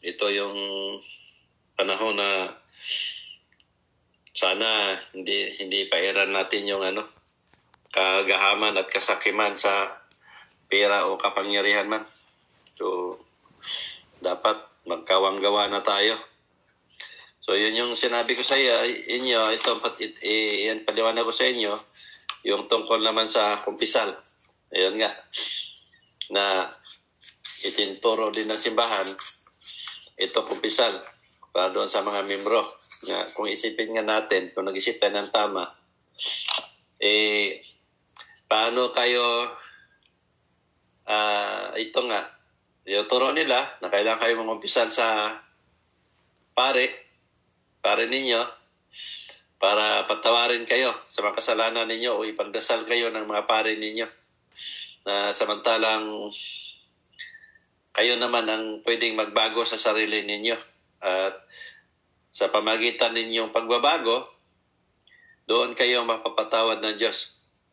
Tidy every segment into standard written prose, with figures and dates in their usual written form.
ito yung panahon na sana hindi pairan natin yung kagahaman at kasakiman sa pera o kapangyarihan man. So, dapat magkawanggawa na tayo. So, yun yung sinabi ko sa inyo. Yan paliwanag ko sa inyo. Yung tungkol naman sa kumpisal. Ayun nga. Na itinturo din ng simbahan. Ito kumpisal. Para doon sa mga membro. Na kung isipin nga natin, kung nag-isip tayo ng tama, paano kayo, ito nga, yung turo nila na kailangan kayo mangumpisal sa pare ninyo para patawarin kayo sa mga kasalanan ninyo o ipagdasal kayo ng mga pare ninyo na samantalang kayo naman ang pwedeng magbago sa sarili ninyo at sa pamagitan ninyong pagbabago, doon kayo mapapatawad ng Diyos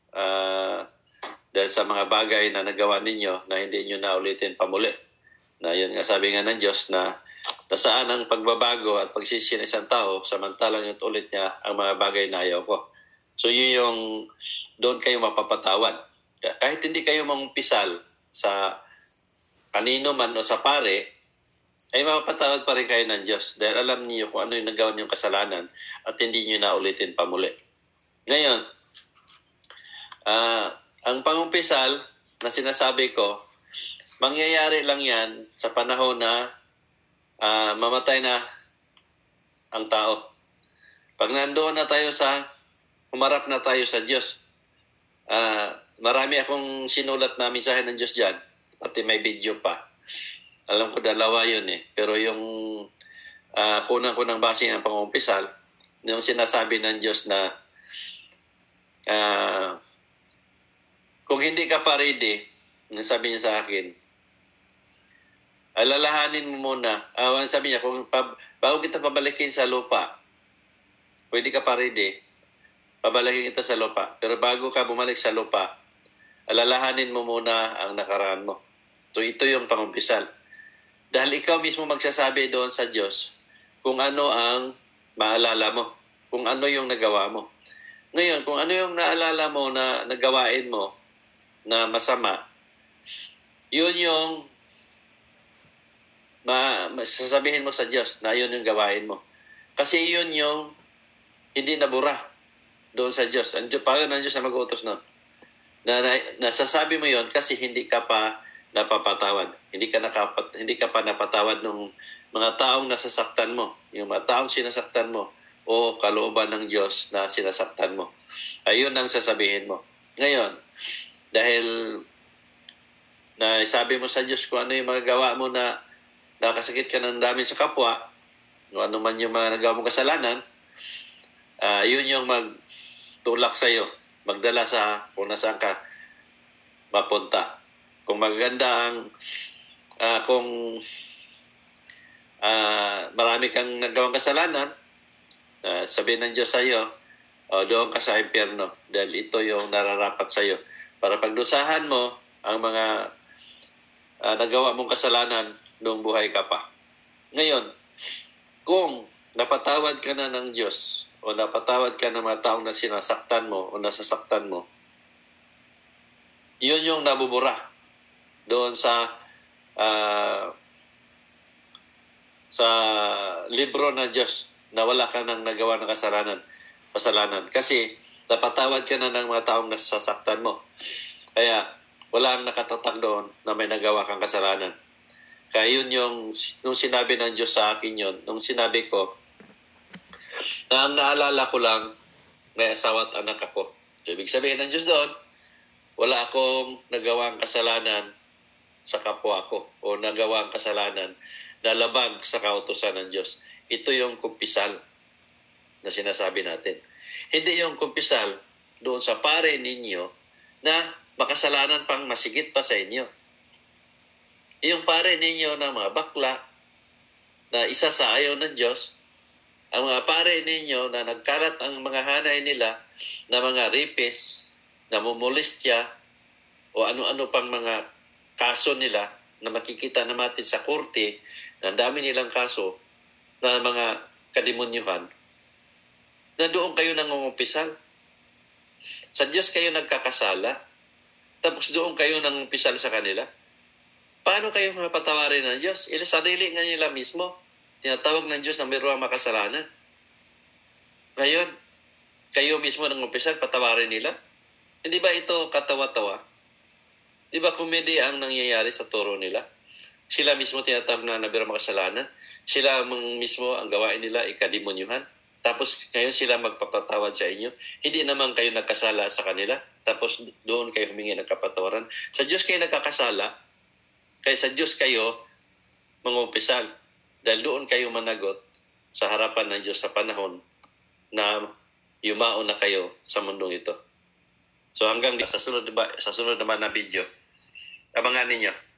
dahil sa mga bagay na nagawa ninyo na hindi nyo na ulitin pamuli. Na yun nga sabi nga ng Diyos na nasaan ang pagbabago at pagsisi ng isang tao samantalang yung ulit niya ang mga bagay na ayaw ko. So yun yung doon kayo mapapatawad. Kahit hindi kayo mangumpisal sa kanino man o sa pare, ay mapapatawad pa rin kayo ng Diyos dahil alam niyo kung ano yung nagawa niyong kasalanan at hindi niyo na ulitin pa muli. Ngayon, ang pangumpisal na sinasabi ko, mangyayari lang yan sa panahon na mamatay na ang tao. Pag nandoon na tayo humarap na tayo sa Diyos, marami akong sinulat na mensahe ng Diyos dyan, pati may video pa. Alam ko dalawa yun pero yung kunang base ng pangumpisal, yung sinasabi ng Diyos na kung hindi ka pa ready, sabi niya sa akin, alalahanin mo muna. Sabi niya, kung bago kita pabalikin sa lupa, pwede ka pa ready, pabalikin kita sa lupa. Pero bago ka bumalik sa lupa, alalahanin mo muna ang nakaraan mo. So ito yung pangumpisal. Dahil ikaw mismo magsasabi doon sa Diyos kung ano ang maalala mo, kung ano yung nagawa mo. Ngayon, kung ano yung naalala mo na nagawain mo na masama, yun yung sasabihin mo sa Diyos na yun yung gawain mo. Kasi yun yung hindi nabura doon sa Diyos. Paano ng Diyos na mag-utos nun? Nasasabi mo yun kasi hindi ka pa napapatawad. Hindi ka pa napatawad ng mga taong nasasaktan mo, yung mga taong sinasaktan mo o kalooban ng Diyos na sinasaktan mo. Ayun ang sasabihin mo. Ngayon, dahil sabi mo sa Diyos kung ano yung mga gawa mo na nakasakit ka ng dami sa kapwa, kung ano man yung mga nagawa mong kasalanan, yun yung magtulak sa iyo, magdala sa kung nasaan ka mapunta. Kung maganda kung marami kang nagawang kasalanan, sabihin ng Diyos sa iyo, doon ka sa impyerno dahil ito yung nararapat sa iyo. Para pagdusahan mo ang mga nagawa mong kasalanan noong buhay ka pa. Ngayon, kung napatawad ka na ng Diyos o napatawad ka ng mga taong na sinasaktan mo o nasasaktan mo, yun yung nabubura doon sa libro ng Diyos na wala ka nang nagawa ng kasalanan. Kasi napatawad ka na ng mga taong nasasaktan mo. Kaya wala ang nakatatag doon na may nagawa kang kasalanan. Kaya yun nung sinabi ng Diyos sa akin yun, nung sinabi ko, na ang naalala ko lang, may asawa at anak ako. So, ibig sabihin ng Diyos doon, wala akong nagawang kasalanan sa kapwa ko o nagawang kasalanan na labag sa kautusan ng Diyos. Ito yung kumpisal na sinasabi natin. Hindi yung kumpisal doon sa pare ninyo na makasalanan pang masigit pa sa inyo. Yung pare ninyo na mga bakla na isa sa ayaw ng Diyos, ang mga pare ninyo na nagkalat ang mga hanay nila na mga rapist, na mumulistya o ano-ano pang mga kaso nila na makikita natin sa korte na ang dami nilang kaso na mga kademonyuhan, na doon kayo nangungumpisal. Sa Diyos kayo nagkakasala, tapos doon kayo nangungumpisal sa kanila. Paano kayo mapatawarin ng Diyos? Sarili nga nila mismo. Tinatawag ng Diyos na mayroong makasalanan. Ngayon, kayo mismo nangungumpisal, patawarin nila? Hindi ba ito katawa-tawa? Di ba komedi ang nangyayari sa turo nila? Sila mismo tinatawag na mayroong makasalanan. Sila mismo ang gawain nila ikademonyuhan. Tapos ngayon sila magpapatawad sa inyo. Hindi naman kayo nagkasala sa kanila. Tapos doon kayo humingi ng kapatawaran. Sa Diyos kayo nagkakasala. Kaya sa Diyos kayo mangumpisal. Dahil doon kayo managot sa harapan ng Diyos sa panahon na yumao na kayo sa mundong ito. So hanggang sa sunod naman na video. Abangan ninyo.